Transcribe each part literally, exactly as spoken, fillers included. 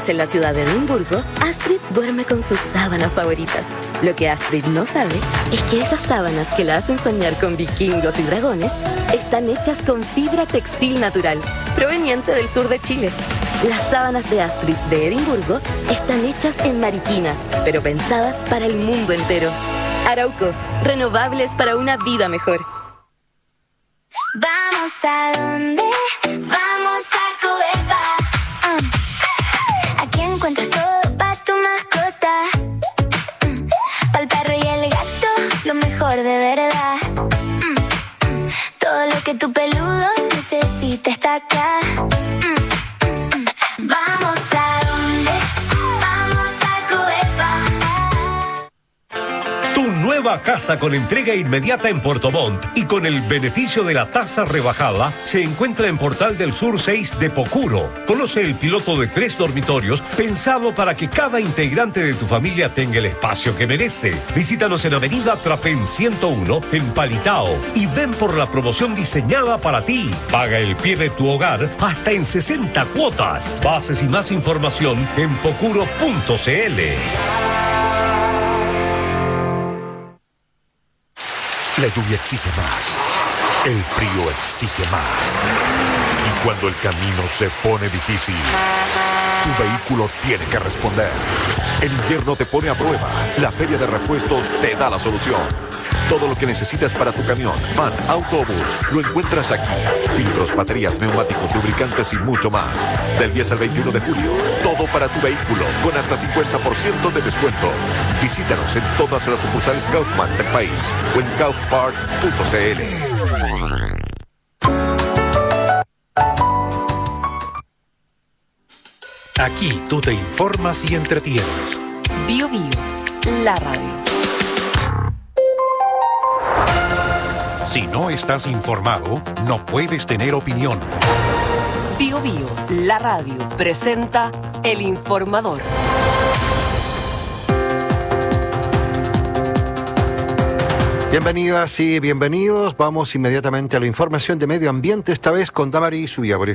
noche en la ciudad de Edimburgo, Astrid duerme con sus sábanas favoritas. Lo que Astrid no sabe es que esas sábanas que la hacen soñar con vikingos y dragones están hechas con fibra textil natural, proveniente del sur de Chile. Las sábanas de Astrid de Edimburgo están hechas en Mariquina, pero pensadas para el mundo entero. Arauco, renovables para una vida mejor. Vamos a donde, vamos a Covepa. Uh. Aquí encuentras todo para tu mascota. Uh. Para el perro y el gato, lo mejor de verdad. Uh. Uh. Todo lo que tu peludo necesita está acá. Vamos a donde, vamos a Covepa. Tu nueva casa con entrega inmediata en Puerto Montt y con el beneficio de la tasa rebajada se encuentra en Portal del Sur seis de Pocuro. Conoce el piloto de tres dormitorios pensado para que cada integrante de tu familia tenga el espacio que merece. Visítanos en Avenida Trapén ciento uno en Palitao y ven por la promoción diseñada para ti. Paga el pie de tu hogar hasta en sesenta cuotas. Bases y más información en pocuro punto cl. La lluvia exige más, el frío exige más. Y cuando el camino se pone difícil, tu vehículo tiene que responder. El invierno te pone a prueba. La Feria de Repuestos te da la solución. Todo lo que necesitas para tu camión, van, autobús, lo encuentras aquí. Filtros, baterías, neumáticos, lubricantes y mucho más. Del diez al veintiuno de julio, todo para tu vehículo, con hasta cincuenta por ciento de descuento. Visítanos en todas las sucursales Kaufman del país o en kaufpart punto cl. Aquí tú te informas y entretienes. Bio Bio, la radio. Si no estás informado, no puedes tener opinión. Bio Bio, la radio, presenta El Informador. Bienvenidas y bienvenidos. Vamos inmediatamente a la información de medio ambiente, esta vez con Damaris Subiabre.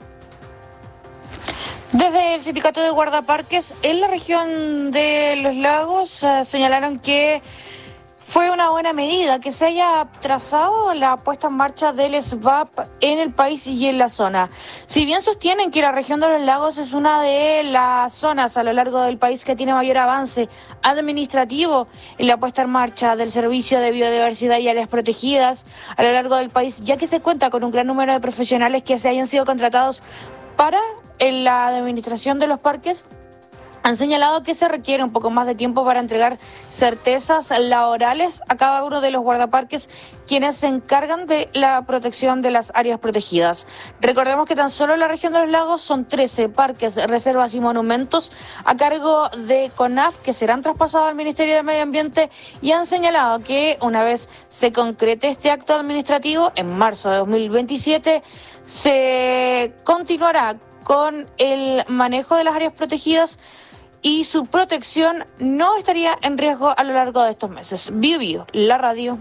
Desde el Sindicato de Guardaparques en la región de Los Lagos uh, señalaron que fue una buena medida que se haya trazado la puesta en marcha del S V A P en el país y en la zona. Si bien sostienen que la región de Los Lagos es una de las zonas a lo largo del país que tiene mayor avance administrativo en la puesta en marcha del servicio de biodiversidad y áreas protegidas a lo largo del país, ya que se cuenta con un gran número de profesionales que se hayan sido contratados para en la administración de los parques, han señalado que se requiere un poco más de tiempo para entregar certezas laborales a cada uno de los guardaparques quienes se encargan de la protección de las áreas protegidas. Recordemos que tan solo en la región de Los Lagos son trece parques, reservas y monumentos a cargo de CONAF que serán traspasados al Ministerio de Medio Ambiente y han señalado que una vez se concrete este acto administrativo, en marzo de dos mil veintisiete, se continuará con el manejo de las áreas protegidas y su protección no estaría en riesgo a lo largo de estos meses. Bio Bio, la radio.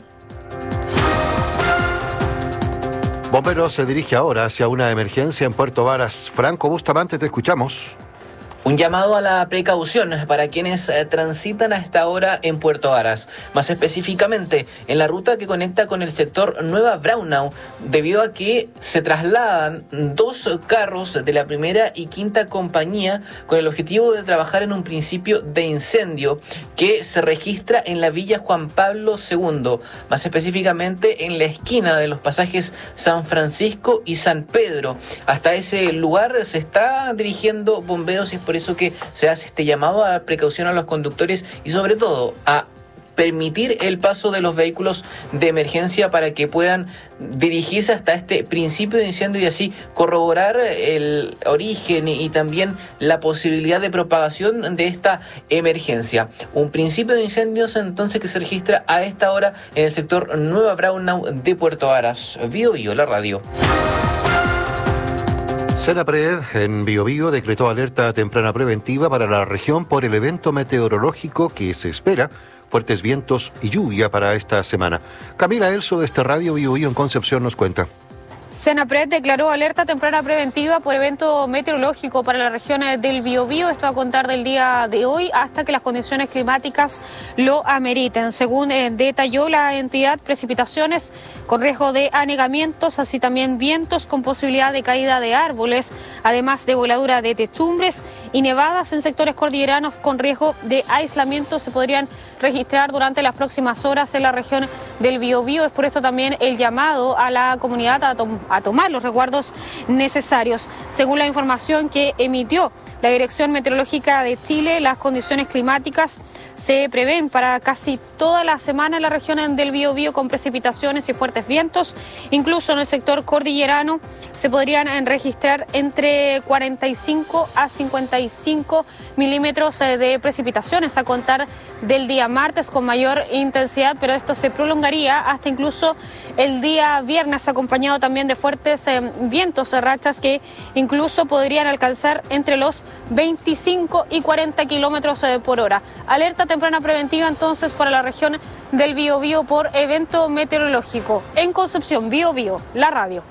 Bomberos se dirige ahora hacia una emergencia en Puerto Varas. Franco Bustamante, te escuchamos. Un llamado a la precaución para quienes eh, transitan a esta hora en Puerto Varas, más específicamente en la ruta que conecta con el sector Nueva Braunau, debido a que se trasladan dos carros de la primera y quinta compañía con el objetivo de trabajar en un principio de incendio que se registra en la Villa Juan Pablo segundo, más específicamente en la esquina de los pasajes San Francisco y San Pedro. Hasta ese lugar se está dirigiendo bomberos y es por eso que se hace este llamado a la precaución a los conductores y sobre todo a permitir el paso de los vehículos de emergencia para que puedan dirigirse hasta este principio de incendio y así corroborar el origen y también la posibilidad de propagación de esta emergencia. Un principio de incendios entonces que se registra a esta hora en el sector Nueva Braunau de Puerto Varas. Bio Bio, la radio. Senapred en Bio Bio decretó alerta temprana preventiva para la región por el evento meteorológico que se espera, fuertes vientos y lluvia para esta semana. Camila Elso de este Radio Bio Bio en Concepción nos cuenta. Senapred declaró alerta temprana preventiva por evento meteorológico para la región del Biobío, esto a contar del día de hoy hasta que las condiciones climáticas lo ameriten. Según eh, detalló la entidad, precipitaciones con riesgo de anegamientos, así también vientos con posibilidad de caída de árboles, además de voladura de techumbres y nevadas en sectores cordilleranos con riesgo de aislamiento se podrían registrar durante las próximas horas en la región del Biobío. Es por esto también el llamado a la comunidad a tomar a tomar los resguardos necesarios. Según la información que emitió la Dirección Meteorológica de Chile, las condiciones climáticas se prevén para casi toda la semana en la región del Biobío con precipitaciones y fuertes vientos. Incluso en el sector cordillerano se podrían registrar entre cuarenta y cinco a cincuenta y cinco milímetros de precipitaciones a contar del día martes con mayor intensidad, pero esto se prolongaría hasta incluso el día viernes, acompañado también de fuertes eh, vientos, eh, rachas que incluso podrían alcanzar entre los veinticinco y cuarenta kilómetros eh, por hora. Alerta temprana preventiva entonces para la región del Biobío por evento meteorológico. En Concepción, Biobío, la radio.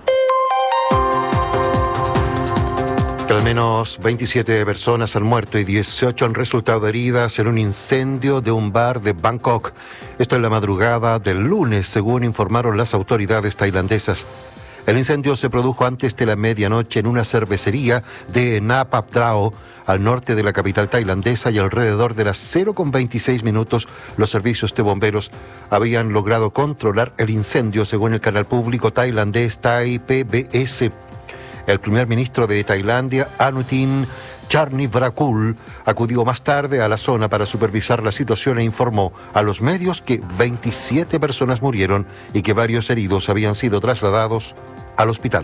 Al menos veintisiete personas han muerto y dieciocho han resultado heridas en un incendio de un bar de Bangkok. Esto en la madrugada del lunes, según informaron las autoridades tailandesas. El incendio se produjo antes de la medianoche en una cervecería de Napa Phra, al norte de la capital tailandesa, y alrededor de las cero con veintiséis minutos los servicios de bomberos habían logrado controlar el incendio, según el canal público tailandés Thai P B S. El primer ministro de Tailandia, Anutin Charnvirakul, acudió más tarde a la zona para supervisar la situación e informó a los medios que veintisiete personas murieron y que varios heridos habían sido trasladados al hospital.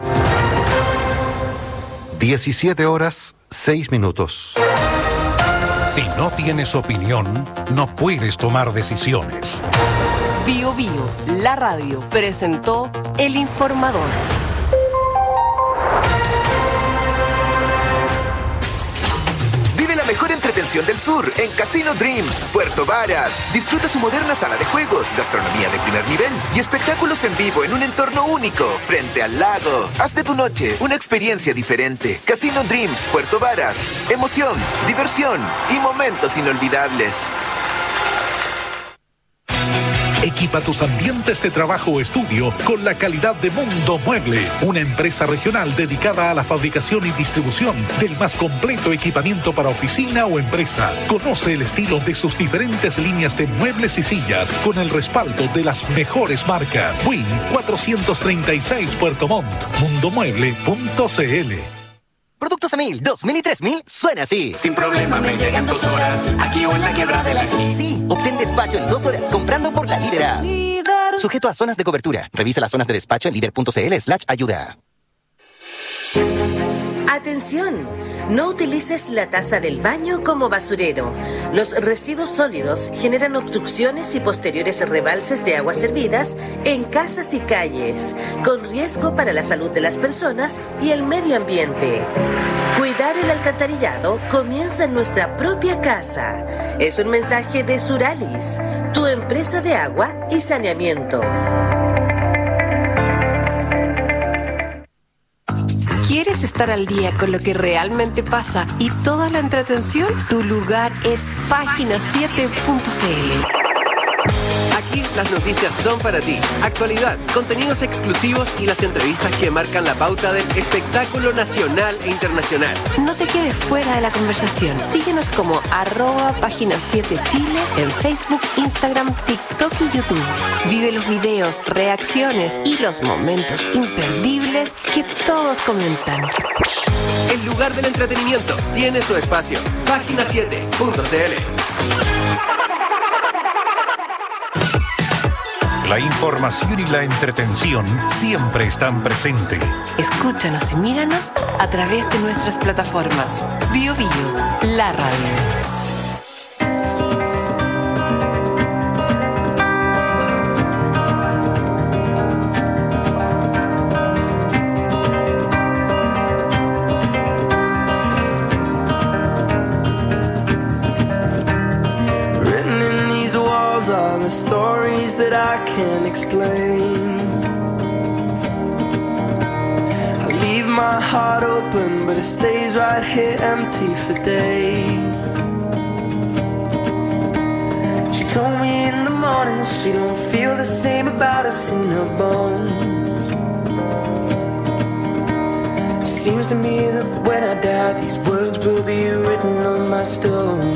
diecisiete horas, seis minutos. Si no tienes opinión, no puedes tomar decisiones. Biobío, la radio, presentó El Informador. Mejor entretención del sur en Casino Dreams, Puerto Varas. Disfruta su moderna sala de juegos, gastronomía de primer nivel y espectáculos en vivo en un entorno único, frente al lago. Haz de tu noche una experiencia diferente. Casino Dreams, Puerto Varas. Emoción, diversión y momentos inolvidables. Equipa tus ambientes de trabajo o estudio con la calidad de Mundo Mueble, una empresa regional dedicada a la fabricación y distribución del más completo equipamiento para oficina o empresa. Conoce el estilo de sus diferentes líneas de muebles y sillas con el respaldo de las mejores marcas. Win cuatrocientos treinta y seis Puerto Montt, mundomueble punto c l. Productos a mil, dos mil y tres mil suena así. Sin problema me llegan dos horas, aquí o en la quebrada de la G. Sí, obtén despacho en dos horas comprando por la Líder. Líder. Sujeto a zonas de cobertura. Revisa las zonas de despacho en líder punto c l slash ayuda. Atención, no utilices la taza del baño como basurero. Los residuos sólidos generan obstrucciones y posteriores rebalses de aguas servidas en casas y calles, con riesgo para la salud de las personas y el medio ambiente. Cuidar el alcantarillado comienza en nuestra propia casa. Es un mensaje de Suralis, tu empresa de agua y saneamiento. ¿Quieres estar al día con lo que realmente pasa y toda la entretención? Tu lugar es página siete punto c l. Aquí las noticias son para ti. Actualidad, contenidos exclusivos y las entrevistas que marcan la pauta del espectáculo nacional e internacional. No te quedes fuera de la conversación. Síguenos como arroba página siete Chile en Facebook, Instagram, TikTok y YouTube. Vive los videos, reacciones y los momentos imperdibles que todos comentan. El lugar del entretenimiento tiene su espacio. página siete punto c l. La información y la entretención siempre están presentes. Escúchanos y míranos a través de nuestras plataformas. Biobío, la radio. The stories that I can't explain. my heart open, but it stays right here empty for days. She told me in the morning she don't feel the same about us in her bones. Seems to me that when I die, these words will be written on my stone.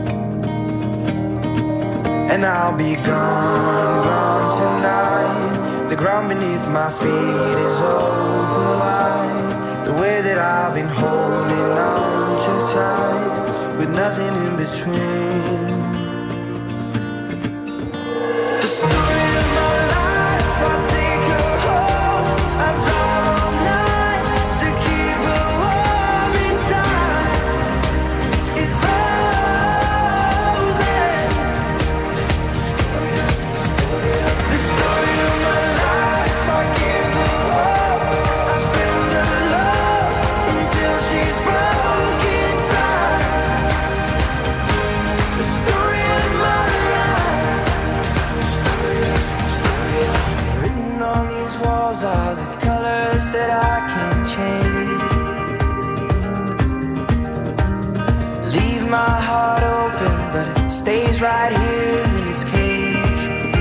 And I'll be gone, gone tonight. The ground beneath my feet is open wide. The way that I've been holding on too tight, with nothing in between. The story of my life, I take her home. I drive all night to keep her warm in time. It's frozen. The story of my life, I give her hope. I spend her love until she's broke inside. The story of my life. Written on these walls are the colors that I can't change. Leave my heart open, but it stays right here in its cage.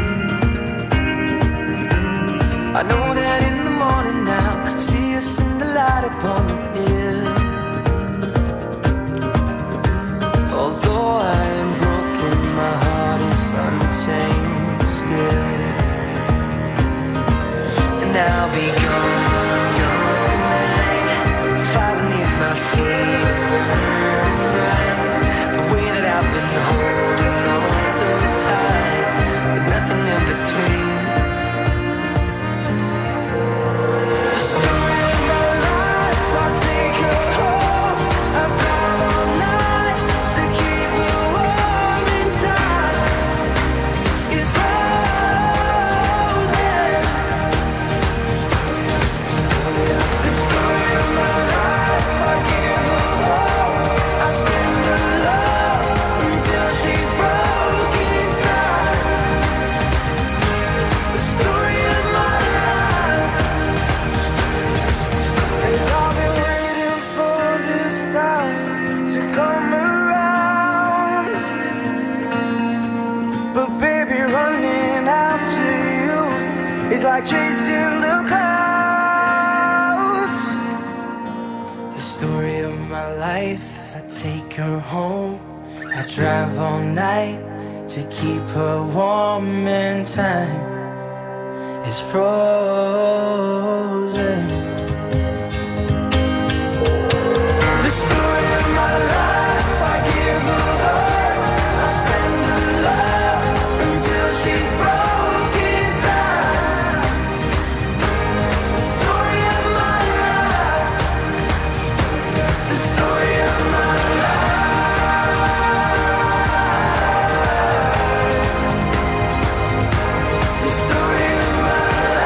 I know that in the morning now, I see us in the light upon the hill. Although I am broken, my heart is untamed still. And I'll be gone, gone tonight. Fire beneath my feet is burning bright. The way that I've been holding on so tight, with nothing in between. The story of my life, I take her home. I drive all night to keep her warm in time. It's frozen. The story of my life, I give her hope. I spend her love until she's broke inside. The story of my life. And I've been waiting for this time to come around. But baby, running after you is like chasing the clouds. The story of my life, I take her home. I drive all night to keep her warm in time. It's frozen. The story of my life, I give her hope. I spend her love until she's broke inside. The story of my life. The story of my life. The story of my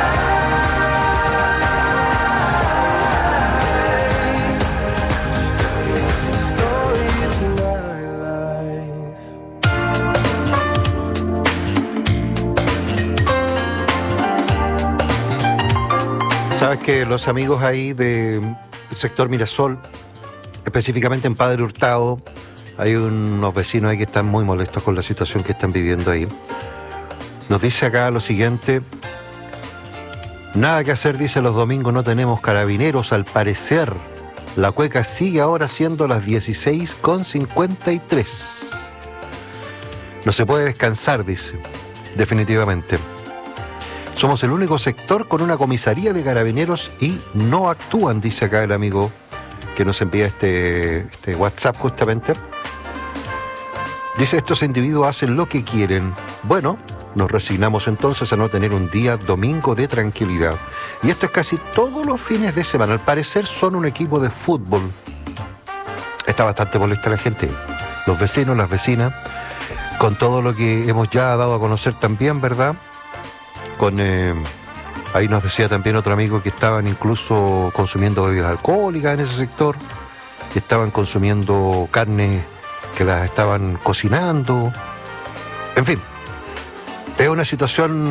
Sabes que los amigos ahí del sector Mirasol, específicamente en Padre Hurtado, hay unos vecinos ahí que están muy molestos con la situación que están viviendo ahí. Nos dice acá lo siguiente: nada que hacer, dice, los domingos no tenemos carabineros, al parecer. La cueca sigue ahora siendo las dieciséis con cincuenta y tres. No se puede descansar, dice, definitivamente. Somos el único sector con una comisaría de carabineros y no actúan, dice acá el amigo que nos envía este, este WhatsApp justamente. Dice, estos individuos hacen lo que quieren. Bueno, nos resignamos entonces a no tener un día domingo de tranquilidad. Y esto es casi todos los fines de semana. Al parecer son un equipo de fútbol. Está bastante molesta la gente, los vecinos, las vecinas, con todo lo que hemos ya dado a conocer también, ¿verdad? Con eh, ahí nos decía también otro amigo que estaban incluso consumiendo bebidas alcohólicas en ese sector, que estaban consumiendo carne que las estaban cocinando. En fin, es una situación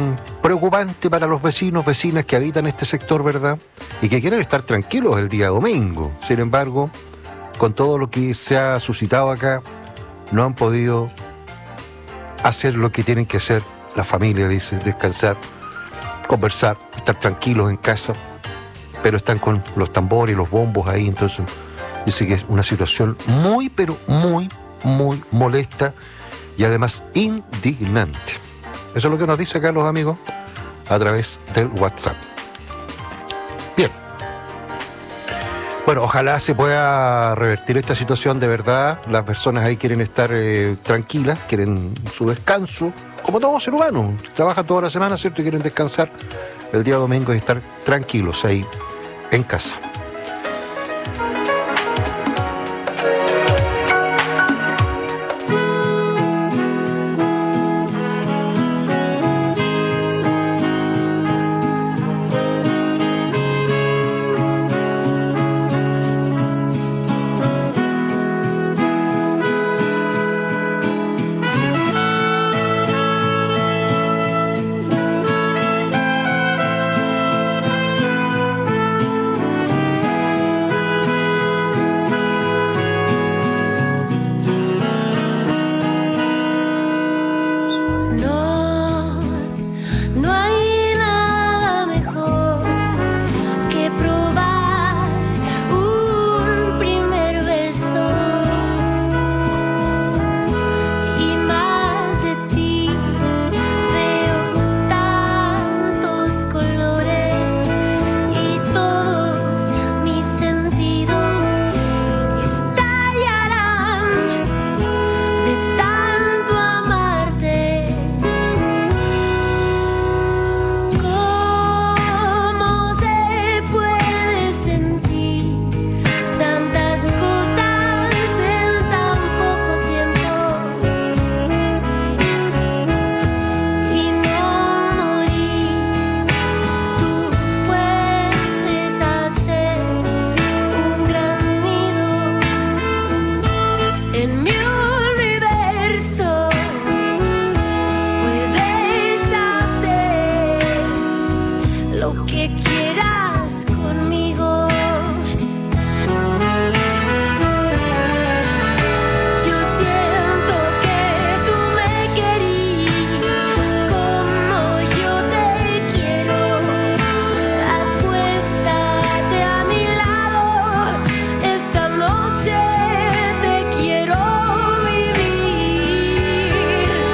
preocupante para los vecinos, vecinas que habitan este sector, ¿verdad? Y que quieren estar tranquilos el día domingo. Sin embargo, con todo lo que se ha suscitado acá, no han podido hacer lo que tienen que hacer. La familia dice, descansar, conversar, estar tranquilos en casa, pero están con los tambores, los bombos ahí, entonces dice que es una situación muy, pero muy, muy molesta y además indignante. Eso es lo que nos dice acá los amigos a través del WhatsApp. Bien. Bueno, ojalá se pueda revertir esta situación de verdad. Las personas ahí quieren estar eh, tranquilas, quieren su descanso, como todo ser humano. Trabajan toda la semana, ¿cierto? Y quieren descansar el día domingo y estar tranquilos ahí en casa.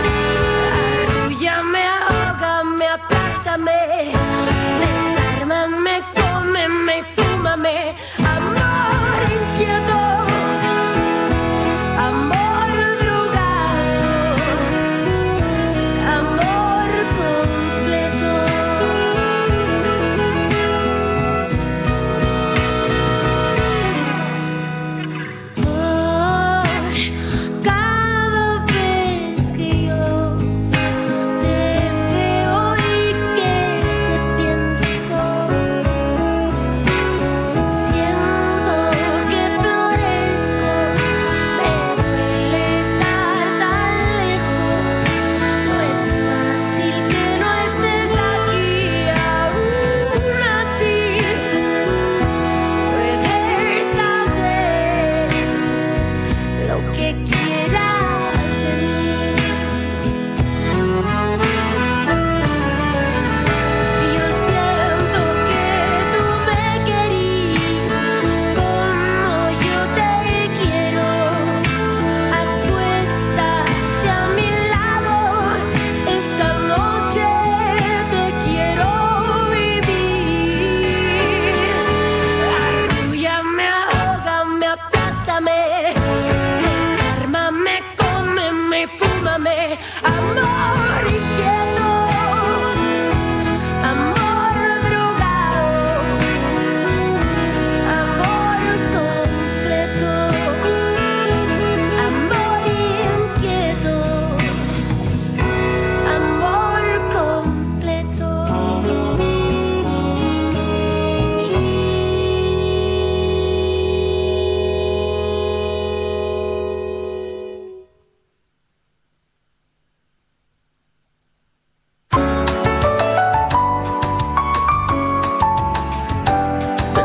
Desármame,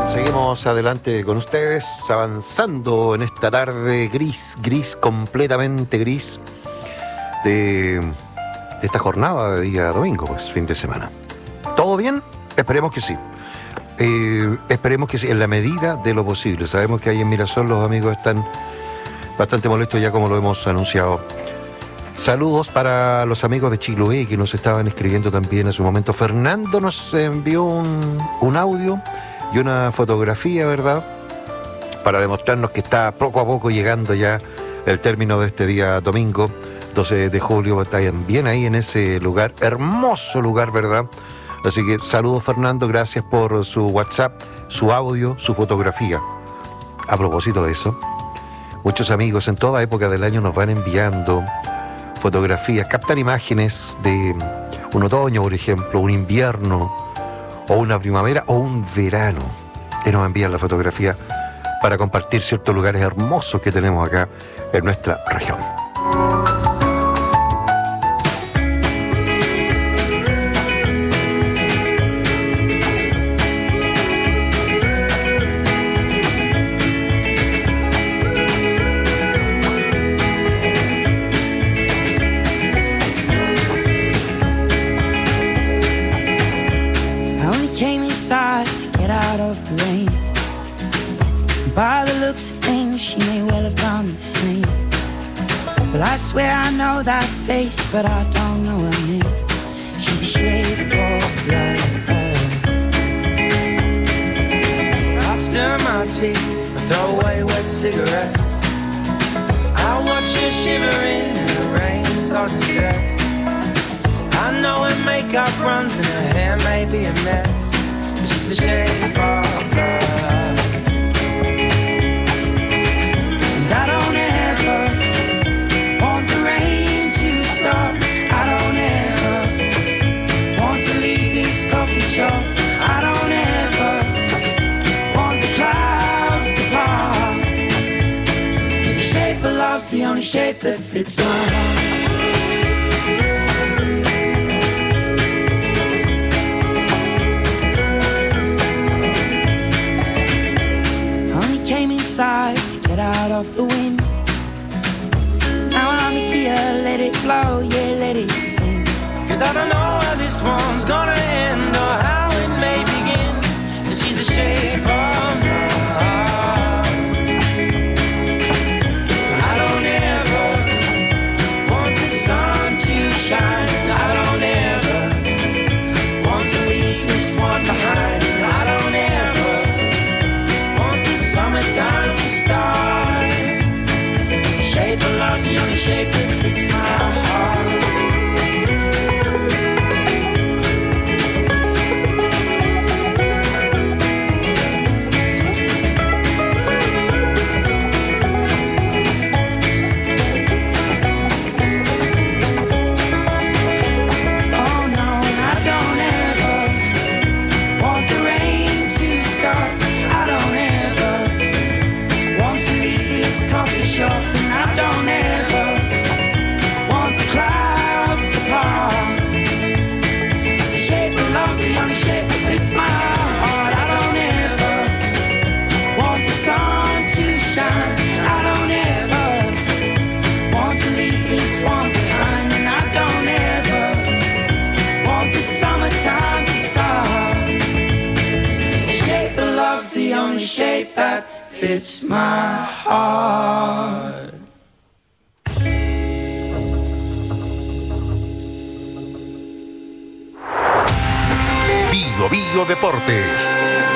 Seguimos adelante con ustedes, avanzando en esta tarde gris, gris, completamente gris de, de esta jornada de día domingo, pues fin de semana. ¿Todo bien? Esperemos que sí. Eh, esperemos que sí, en la medida de lo posible. Sabemos que ahí en Mirasol los amigos están bastante molestos ya, como lo hemos anunciado. Saludos para los amigos de Chiloé que nos estaban escribiendo también en su momento. Fernando nos envió un, un audio y una fotografía, ¿verdad?, para demostrarnos que está poco a poco llegando ya el término de este día domingo, doce de julio. Están bien ahí en ese lugar, hermoso lugar, ¿verdad? Así que saludos, Fernando, gracias por su WhatsApp, su audio, su fotografía. A propósito de eso, muchos amigos en toda época del año nos van enviando fotografías, captan imágenes de un otoño, por ejemplo, un invierno, o una primavera, o un verano, y nos envían la fotografía para compartir ciertos lugares hermosos que tenemos acá en nuestra región. By the looks of things, she may well have done the same. But I swear I know that face, but I don't know her name. She's a shape of love. I stir my tea, I throw away wet cigarettes. I watch her shivering in the rain, sodden dress. I know her makeup runs and her hair may be a mess, but she's the shape of love. I don't ever want the rain to stop. I don't ever want to leave this coffee shop. I don't ever want the clouds to part. 'Cause the shape of love's the only shape that fits my heart. To get out of the wind. Now I'm here, let it blow, yeah, let it sing. 'Cause I don't know how this one's gonna end or how it may begin. But she's the shape of my heart. I don't ever want the sun to shine. I don't ever want to leave this one behind. I don't ever want the summertime to start. It's the shape of love's the only shape that fits my heart. The only shape that fits my heart. Bio Bio Deportes.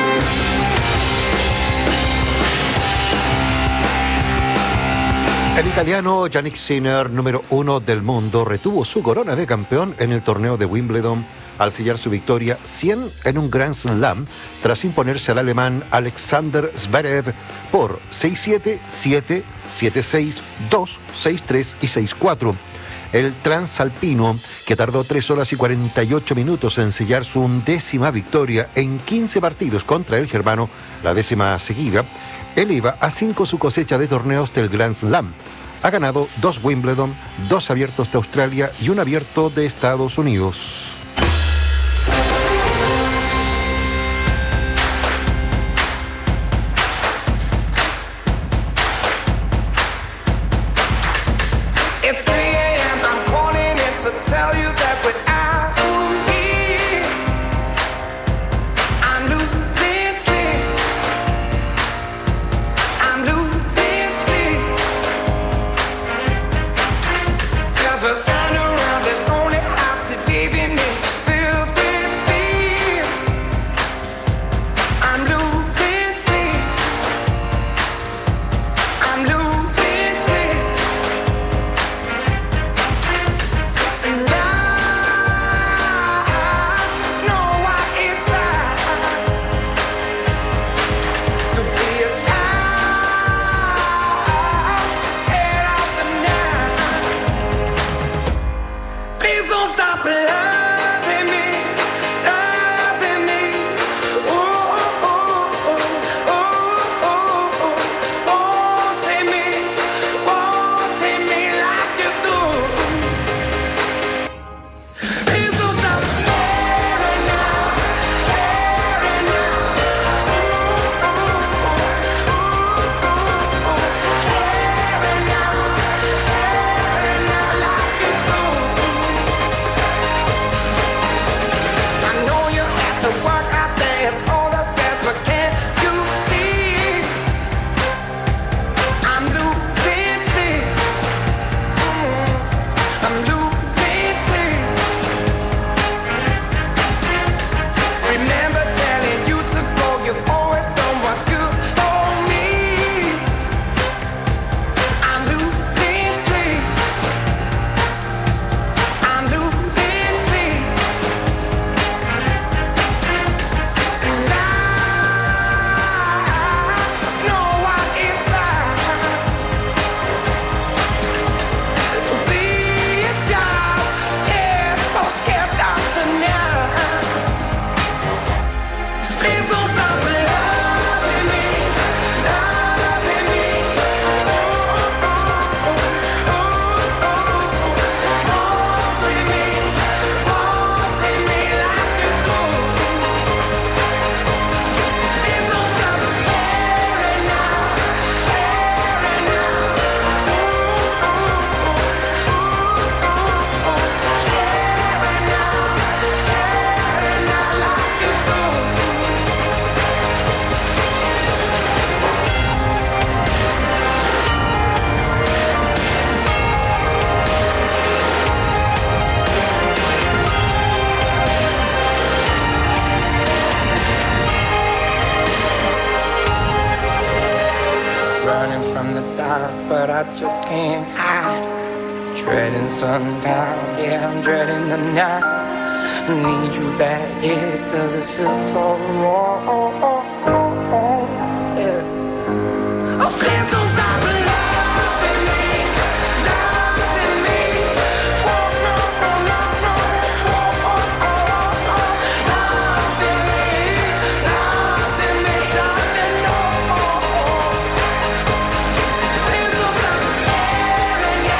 El italiano Jannik Sinner, número uno del mundo, retuvo su corona de campeón en el torneo de Wimbledon al sellar su victoria cien en un Grand Slam tras imponerse al alemán Alexander Zverev por seis siete, siete, siete seis, dos, seis tres y seis cuatro. El transalpino, que tardó tres horas y cuarenta y ocho minutos en sellar su undécima victoria en quince partidos contra el germano, la décima seguida, eleva a cinco su cosecha de torneos del Grand Slam. Ha ganado dos Wimbledon, dos abiertos de Australia y un abierto de Estados Unidos. inside, but I just can't hide. Dreading sundown, yeah, I'm dreading the night. I need you back, yeah, cause it feels so wrong, yeah. Oh, please don't stop loving me, loving me. Oh, no, no, no, no. Oh, oh, oh, oh, oh. Loving me, loving me, darling, no. Please don't stop loving me.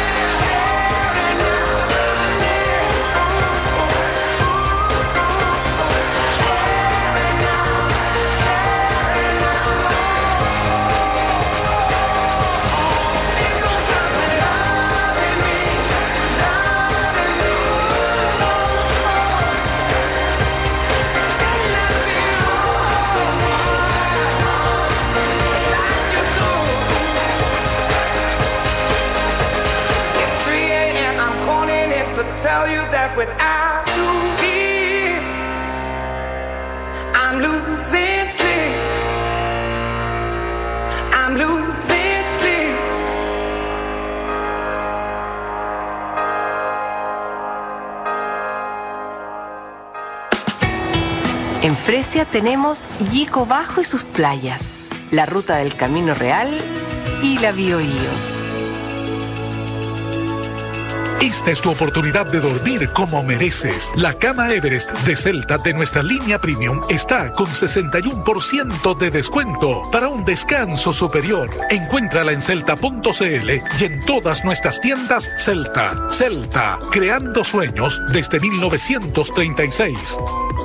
It's three a.m. I'm calling in to tell you that without you here, I'm losing sleep. I'm losing sleep. En Fresia tenemos Yico Bajo y sus playas, la ruta del Camino Real y la Biobío. Esta es tu oportunidad de dormir como mereces. La cama Everest de Celta de nuestra línea Premium está con sesenta y uno por ciento de descuento para un descanso superior. Encuéntrala en celta punto cl y en todas nuestras tiendas Celta. Celta, creando sueños desde mil novecientos treinta y seis.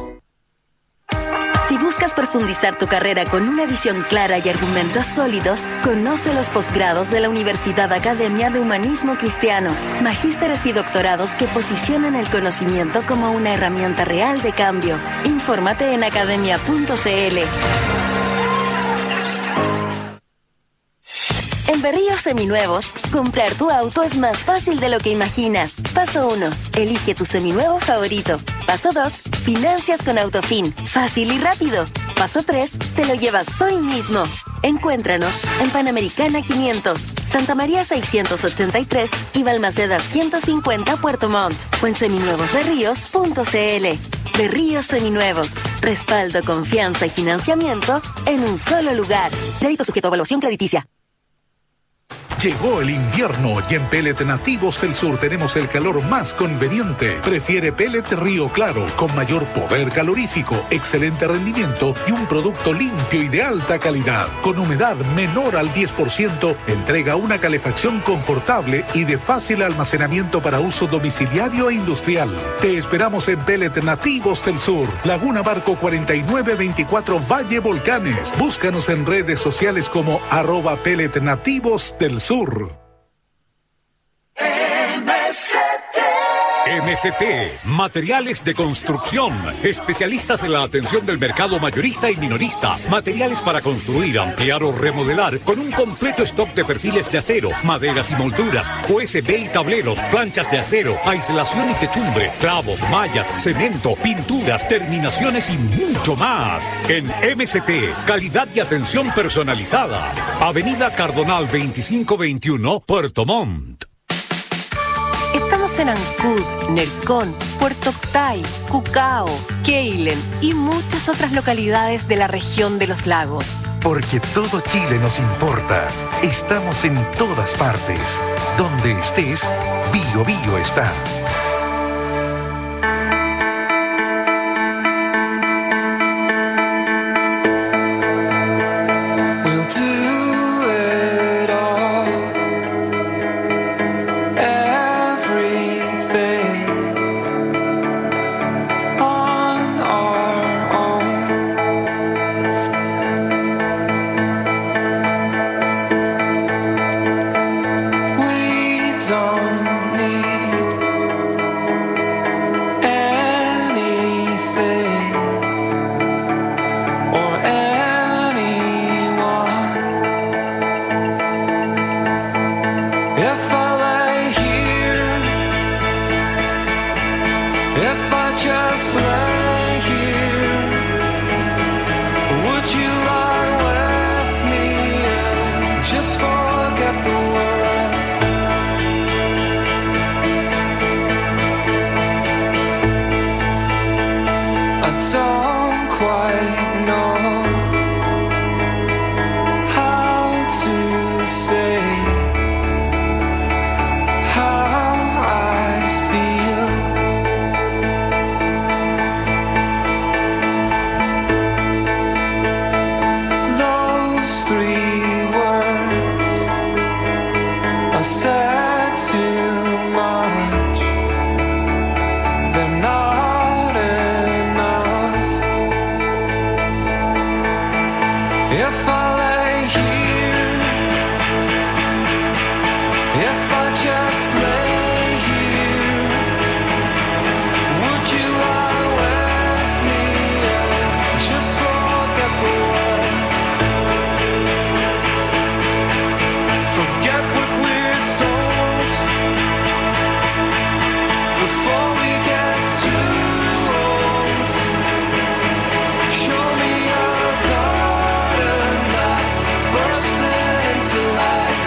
Si buscas profundizar tu carrera con una visión clara y argumentos sólidos, conoce los posgrados de la Universidad Academia de Humanismo Cristiano, magísteres y doctorados que posicionan el conocimiento como una herramienta real de cambio. Infórmate en academia punto cl. En Berríos Seminuevos, comprar tu auto es más fácil de lo que imaginas. Paso uno. Elige tu seminuevo favorito. Paso dos. Financias con Autofin. Fácil y rápido. Paso tres. Te lo llevas hoy mismo. Encuéntranos en Panamericana quinientos, Santa María seiscientos ochenta y tres y Balmaceda ciento cincuenta Puerto Montt. O en seminuevos berríos punto cl. Berríos Seminuevos. Respaldo, confianza y financiamiento en un solo lugar. Crédito sujeto a evaluación crediticia. Llegó el invierno y en Pellet Nativos del Sur tenemos el calor más conveniente. Prefiere Pellet Río Claro, con mayor poder calorífico, excelente rendimiento y un producto limpio y de alta calidad. Con humedad menor al diez por ciento, entrega una calefacción confortable y de fácil almacenamiento para uso domiciliario e industrial. Te esperamos en Pellet Nativos del Sur, Laguna Barco cuarenta y nueve veinticuatro Valle Volcanes. Búscanos en redes sociales como arroba Pellet Nativos del Sur. M C T, materiales de construcción, especialistas en la atención del mercado mayorista y minorista, materiales para construir, ampliar o remodelar, con un completo stock de perfiles de acero, maderas y molduras, U S B y tableros, planchas de acero, aislación y techumbre, clavos, mallas, cemento, pinturas, terminaciones y mucho más. En M C T, calidad y atención personalizada. Avenida Cardonal veinticinco veintiuno, Puerto Montt. Estamos en Ancud, Nercón, Puerto Octay, Cucao, Keilen y muchas otras localidades de la región de los lagos. Porque todo Chile nos importa. Estamos en todas partes. Donde estés, Bio Bio está. Don't need quite know how to say how I feel. Those three words are said too much. They're not enough. If I lay here, if I just lay here, would you lie with me and just forget the world? Forget what we're told before we get too old. Show me a garden that's bursting into life.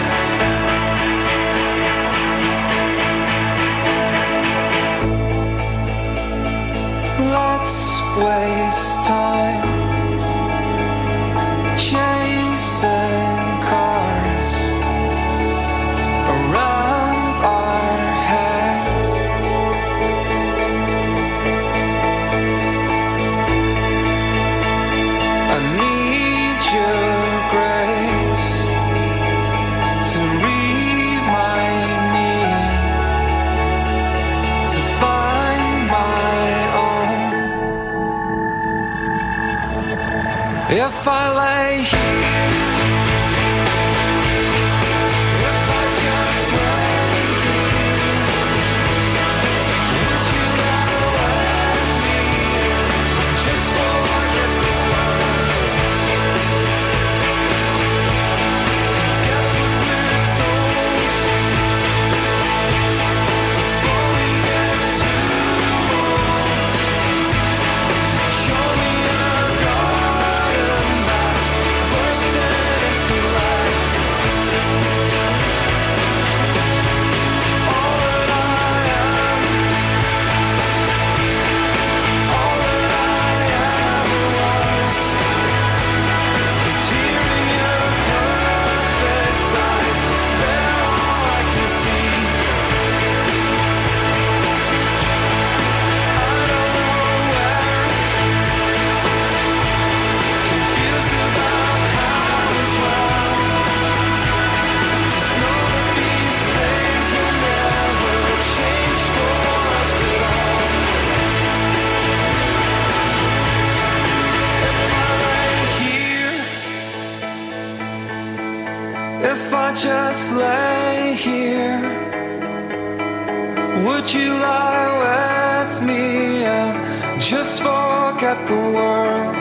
Let's waste time chasing cars around our heads. I need your grace to remind me to find my own. If I lay here, if I just lay here, would you lie with me and just forget the world? Forget what we're told before we get too old. Show me a garden that's bursting into life. All that I am, all that I ever was, is here in your perfect eyes. They're all I can see. I don't know where, confused about how as well. Just know that these things will never change for us at all. If I lay here, if I just lay here, would you lie with me and just forget the world?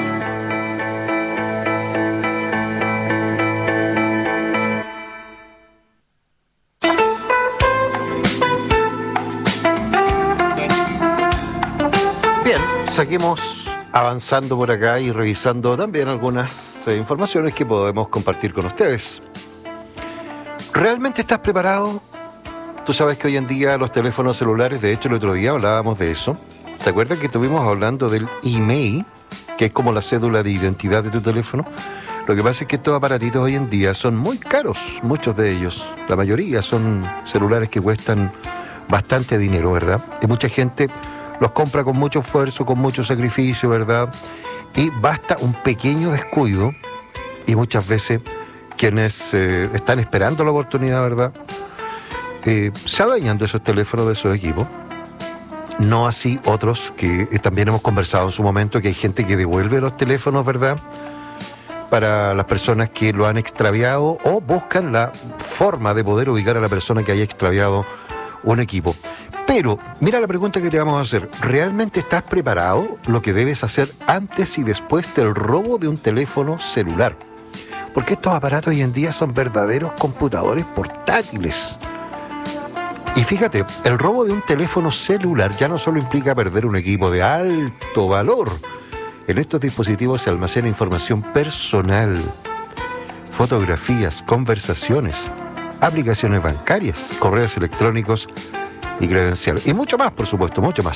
Bien, seguimos avanzando por acá y revisando también algunas eh, informaciones que podemos compartir con ustedes. ¿Realmente estás preparado? Tú sabes que hoy en día los teléfonos celulares, de hecho el otro día hablábamos de eso. ¿Te acuerdas que estuvimos hablando del I M E I, que es como la cédula de identidad de tu teléfono? Lo que pasa es que estos aparatitos hoy en día son muy caros, muchos de ellos. La mayoría son celulares que cuestan bastante dinero, ¿verdad? Y mucha gente los compra con mucho esfuerzo, con mucho sacrificio, ¿verdad? Y basta un pequeño descuido y muchas veces quienes eh, están esperando la oportunidad, ¿verdad? Eh, se adueñan de esos teléfonos, de esos equipos. No así otros que eh, también hemos conversado en su momento, que hay gente que devuelve los teléfonos, ¿verdad?, para las personas que lo han extraviado o buscan la forma de poder ubicar a la persona que haya extraviado un equipo. Pero, mira la pregunta que te vamos a hacer. ¿Realmente estás preparado lo que debes hacer antes y después del robo de un teléfono celular? Porque estos aparatos hoy en día son verdaderos computadores portátiles. Y fíjate, el robo de un teléfono celular ya no solo implica perder un equipo de alto valor. En estos dispositivos se almacena información personal, fotografías, conversaciones, aplicaciones bancarias, correos electrónicos y credenciales. Y mucho más, por supuesto, mucho más.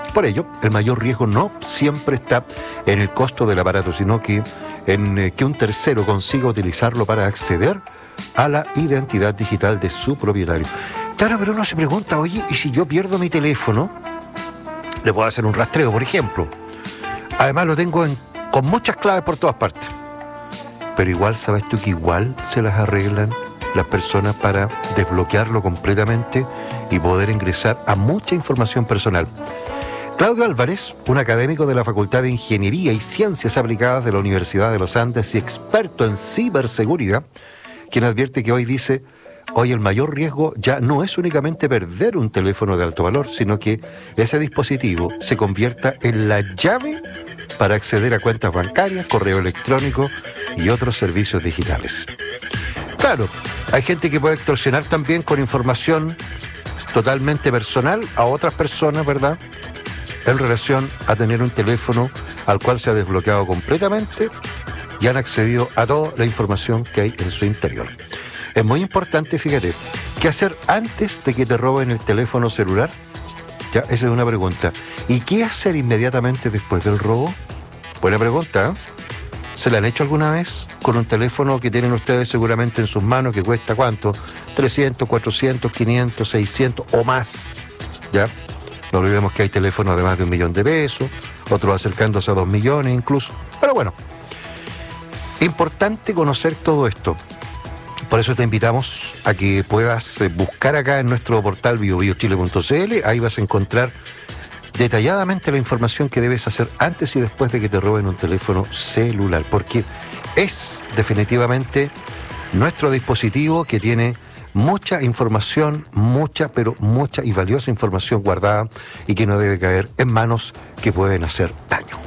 Por ello, el mayor riesgo no siempre está en el costo del aparato, sino que en eh, que un tercero consiga utilizarlo para acceder a la identidad digital de su propietario. Claro, pero uno se pregunta, oye, ¿y si yo pierdo mi teléfono? Le puedo hacer un rastreo, por ejemplo. Además lo tengo en, con muchas claves por todas partes. Pero igual, ¿sabes tú que igual se las arreglan las personas para desbloquearlo completamente y poder ingresar a mucha información personal? Claudio Álvarez, un académico de la Facultad de Ingeniería y Ciencias Aplicadas de la Universidad de los Andes y experto en ciberseguridad, quien advierte que hoy dice, hoy el mayor riesgo ya no es únicamente perder un teléfono de alto valor, sino que ese dispositivo se convierta en la llave para acceder a cuentas bancarias, correo electrónico y otros servicios digitales. Claro, hay gente que puede extorsionar también con información totalmente personal a otras personas, ¿verdad?, en relación a tener un teléfono al cual se ha desbloqueado completamente y han accedido a toda la información que hay en su interior. Es muy importante, fíjate, ¿qué hacer antes de que te roben el teléfono celular? Ya, esa es una pregunta. ¿Y qué hacer inmediatamente después del robo? Buena pregunta, ¿eh? ¿Se la han hecho alguna vez con un teléfono que tienen ustedes seguramente en sus manos que cuesta cuánto? trescientos, cuatrocientos, quinientos, seiscientos o más, ¿ya? No olvidemos que hay teléfonos de más de un millón de pesos, otros acercándose a dos millones incluso. Pero bueno, importante conocer todo esto. Por eso te invitamos a que puedas buscar acá en nuestro portal bio bio chile punto c l. Ahí vas a encontrar detalladamente la información que debes hacer antes y después de que te roben un teléfono celular, porque es definitivamente nuestro dispositivo que tiene mucha información, mucha, pero mucha y valiosa información guardada y que no debe caer en manos que pueden hacer daño.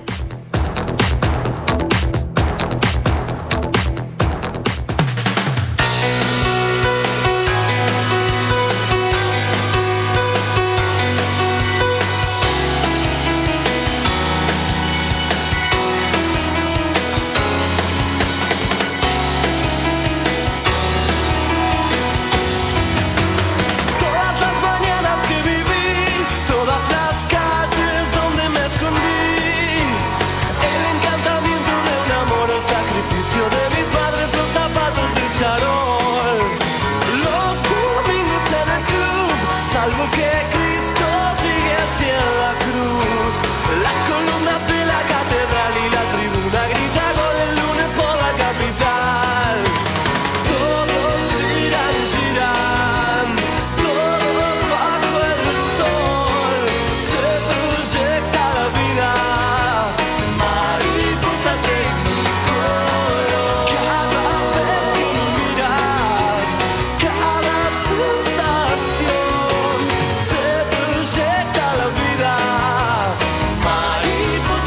Mariposa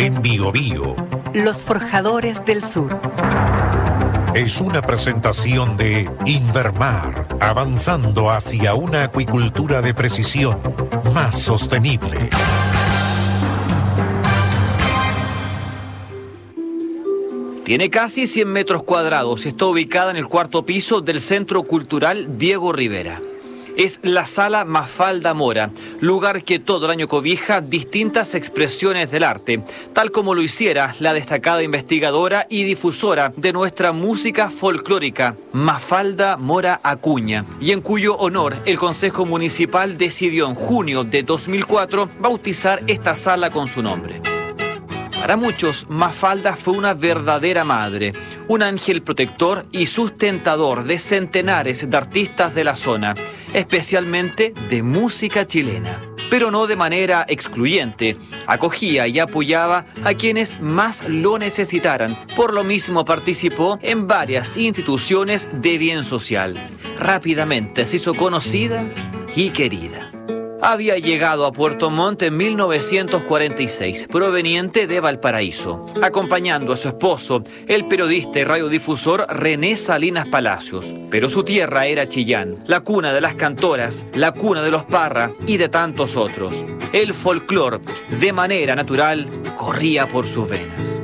en Bio Bio. Los Forjadores del Sur. Es una presentación de Invermar, avanzando hacia una acuicultura de precisión más sostenible. Tiene casi cien metros cuadrados y está ubicada en el cuarto piso del Centro Cultural Diego Rivera. Es la Sala Mafalda Mora, lugar que todo el año cobija distintas expresiones del arte, tal como lo hiciera la destacada investigadora y difusora de nuestra música folclórica, Mafalda Mora Acuña, y en cuyo honor el Consejo Municipal decidió en junio de dos mil cuatro bautizar esta sala con su nombre. Para muchos, Mafalda fue una verdadera madre, un ángel protector y sustentador de centenares de artistas de la zona, especialmente de música chilena. Pero no de manera excluyente, acogía y apoyaba a quienes más lo necesitaran. Por lo mismo participó en varias instituciones de bien social. Rápidamente se hizo conocida y querida. Había llegado a Puerto Montt en mil novecientos cuarenta y seis, proveniente de Valparaíso, acompañando a su esposo, el periodista y radiodifusor René Salinas Palacios. Pero su tierra era Chillán, la cuna de las cantoras, la cuna de los Parra y de tantos otros. El folclor, de manera natural, corría por sus venas.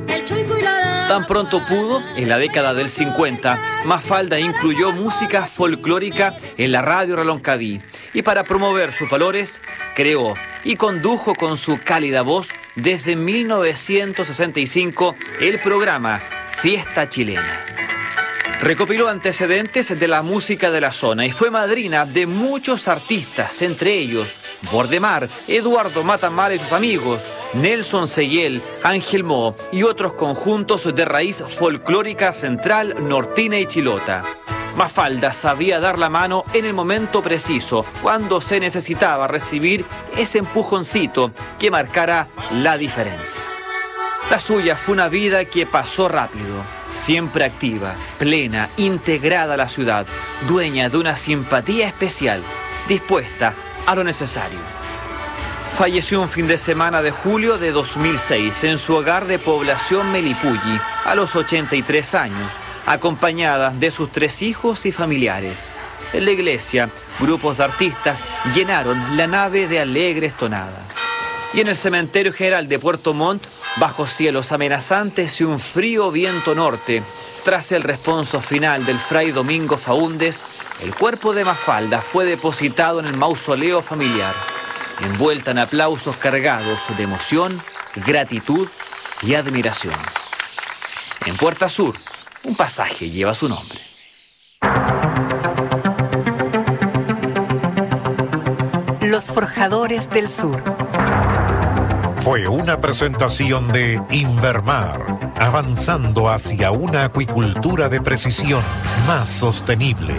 Tan pronto pudo, en la década del cincuenta, Mafalda incluyó música folclórica en la radio Reloncaví y para promover sus valores, creó y condujo con su cálida voz desde mil novecientos sesenta y cinco el programa Fiesta Chilena. Recopiló antecedentes de la música de la zona y fue madrina de muchos artistas, entre ellos Bordemar, Eduardo Matamala y sus amigos, Nelson Seguiel, Ángel Mo y otros conjuntos de raíz folclórica central, nortina y chilota. Mafalda sabía dar la mano en el momento preciso, cuando se necesitaba recibir ese empujoncito que marcara la diferencia. La suya fue una vida que pasó rápido, siempre activa, plena, integrada a la ciudad, dueña de una simpatía especial, dispuesta a lo necesario. Falleció un fin de semana de julio de dos mil seis en su hogar de población Melipulli, a los ochenta y tres años, acompañada de sus tres hijos y familiares. En la iglesia, grupos de artistas llenaron la nave de alegres tonadas. Y en el cementerio general de Puerto Montt, bajo cielos amenazantes y un frío viento norte, tras el responso final del fray Domingo Faúndez, el cuerpo de Mafalda fue depositado en el mausoleo familiar, envuelta en aplausos cargados de emoción, gratitud y admiración. En Puerta Sur, un pasaje lleva su nombre. Los Forjadores del Sur. Fue una presentación de Invermar, avanzando hacia una acuicultura de precisión más sostenible.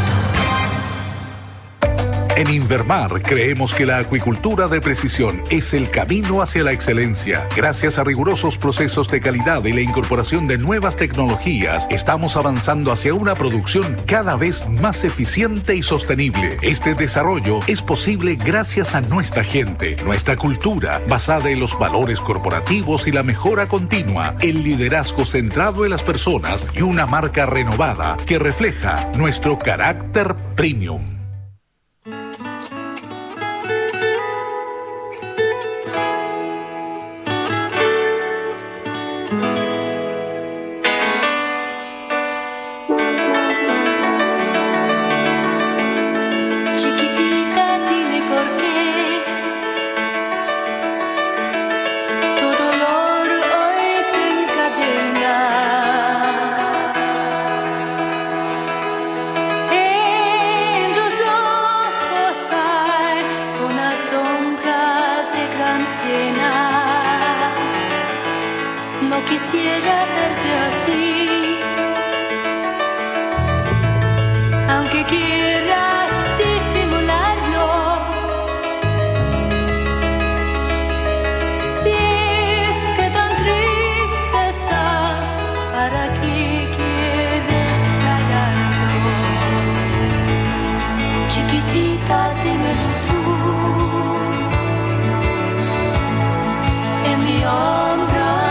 En Invermar creemos que la acuicultura de precisión es el camino hacia la excelencia. Gracias a rigurosos procesos de calidad y la incorporación de nuevas tecnologías, estamos avanzando hacia una producción cada vez más eficiente y sostenible. Este desarrollo es posible gracias a nuestra gente, nuestra cultura, basada en los valores corporativos y la mejora continua, el liderazgo centrado en las personas y una marca renovada que refleja nuestro carácter premium. En mi hombro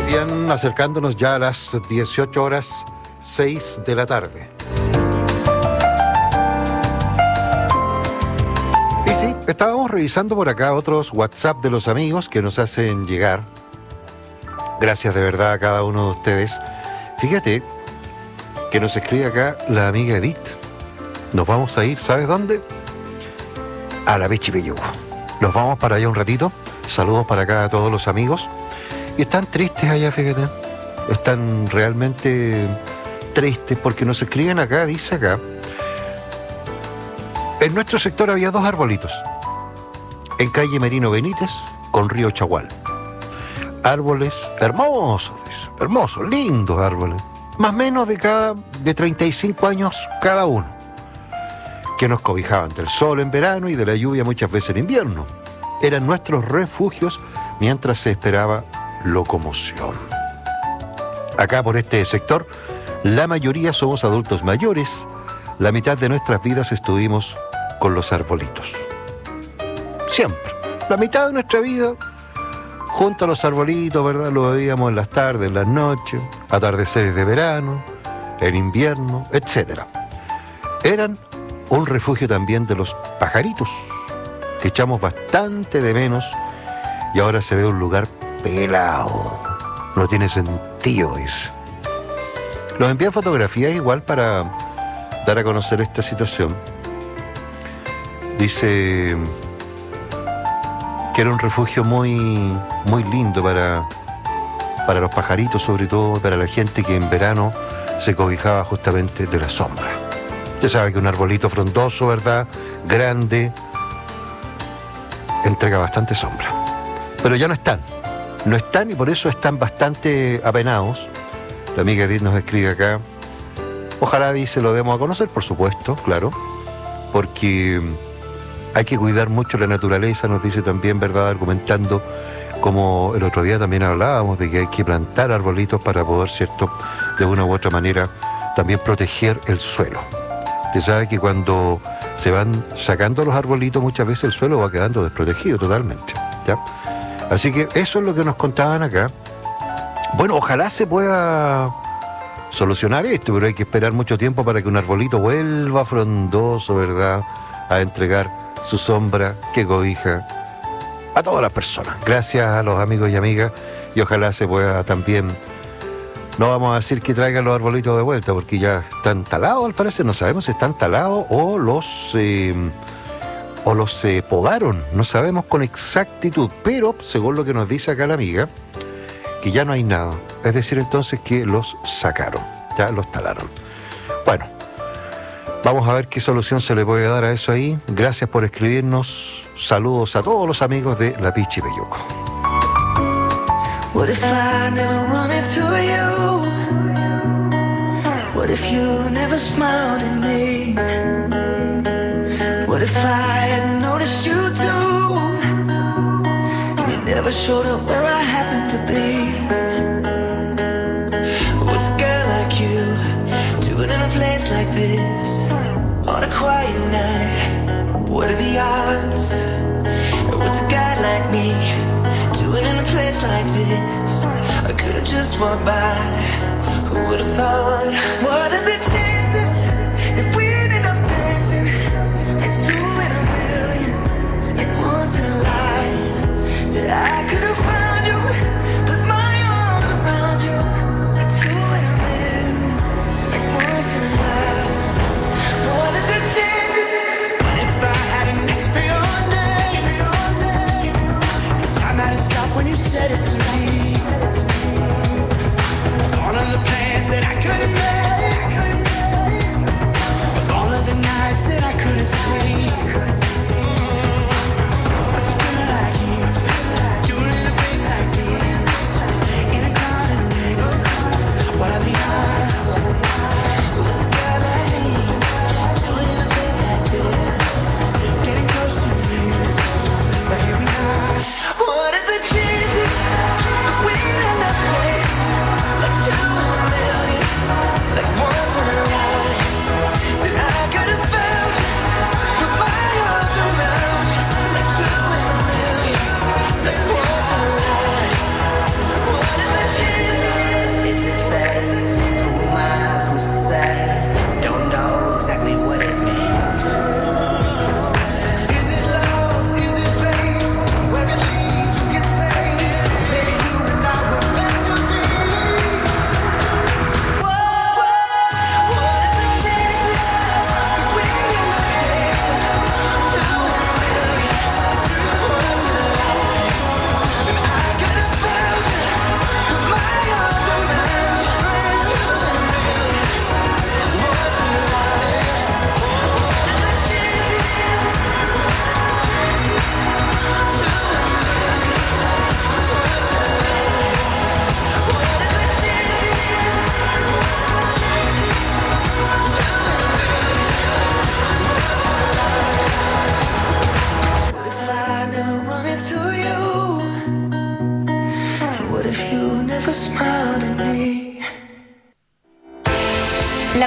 bien, acercándonos ya a las dieciocho horas seis de la tarde. Y sí, estábamos revisando por acá otros WhatsApp de los amigos que nos hacen llegar. Gracias de verdad a cada uno de ustedes. Fíjate que nos escribe acá la amiga Edith. Nos vamos a ir, ¿sabes dónde? A la Pichi Peyuco. Nos vamos para allá un ratito. Saludos para acá a todos los amigos. Y están tristes allá, fíjate. Están realmente tristes porque nos escriben acá, dice acá. En nuestro sector había dos arbolitos. En calle Merino Benítez con Río Chagual. Árboles hermosos, dice, hermosos, lindos árboles. Más o menos de, cada, de treinta y cinco años cada uno. Que nos cobijaban del sol en verano y de la lluvia muchas veces en invierno. Eran nuestros refugios mientras se esperaba locomoción. Acá por este sector, la mayoría somos adultos mayores. La mitad de nuestras vidas estuvimos con los arbolitos. Siempre. La mitad de nuestra vida junto a los arbolitos, ¿verdad? Lo veíamos en las tardes, en las noches, atardeceres de verano, en invierno, etcétera. Eran un refugio también de los pajaritos, que echamos bastante de menos y ahora se ve un lugar pelado. No tiene sentido, dice. Los envían fotografías igual para dar a conocer esta situación. Dice que era un refugio muy, muy lindo para, para los pajaritos, sobre todo para la gente que en verano se cobijaba justamente de la sombra. Usted sabe que un arbolito frondoso, ¿verdad?, grande, entrega bastante sombra. Pero ya no están. No están y por eso están bastante apenados. La amiga Edith nos escribe acá. Ojalá, dice, lo demos a conocer, por supuesto, claro. Porque hay que cuidar mucho la naturaleza, nos dice también, ¿verdad?, argumentando, como el otro día también hablábamos, de que hay que plantar arbolitos para poder, ¿cierto?, de una u otra manera también proteger el suelo. Usted sabe que cuando se van sacando los arbolitos, muchas veces el suelo va quedando desprotegido totalmente, ¿ya? Así que eso es lo que nos contaban acá. Bueno, ojalá se pueda solucionar esto, pero hay que esperar mucho tiempo para que un arbolito vuelva frondoso, ¿verdad?, a entregar su sombra que cobija a todas las personas. Gracias a los amigos y amigas, y ojalá se pueda también, no vamos a decir que traigan los arbolitos de vuelta, porque ya están talados, al parecer, no sabemos si están talados o los... Eh, o los eh, podaron, no sabemos con exactitud, pero según lo que nos dice acá la amiga, que ya no hay nada, es decir, entonces que los sacaron, ya los talaron. Bueno, vamos a ver qué solución se le puede dar a eso ahí. Gracias por escribirnos, saludos a todos los amigos de La Pichi Peyuco. What if I never run into you? What if you never smiled at me? What if I had noticed you too, and you never showed up where I happened to be? What's a girl like you doing in a place like this on a quiet night? What are the odds? What's a guy like me doing in a place like this? I could've just walked by. Who would've thought? What are the chances that we ended up dancing like two in a million, like once in a life? That I could've found you, put my arms around you, like two in a million, like once in a life. What are the chances? What if I had an ask for your name? And time hadn't stopped when you said it to me. All of the plans that I could've made,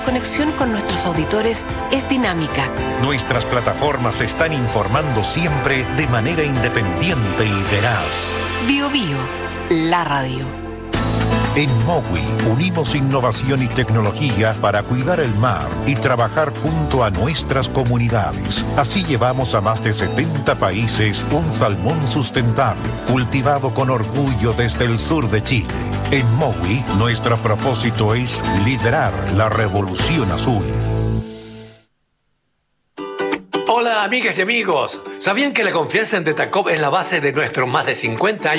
la conexión con nuestros auditores es dinámica. Nuestras plataformas se están informando siempre de manera independiente y veraz. Bio Bio, la radio. En Mowi unimos innovación y tecnología para cuidar el mar y trabajar junto a nuestras comunidades. Así llevamos a más de setenta países un salmón sustentable, cultivado con orgullo desde el sur de Chile. En Mowi, nuestro propósito es liderar la revolución azul. Hola amigas y amigos, ¿sabían que la confianza en Detacop es la base de nuestros más de cincuenta años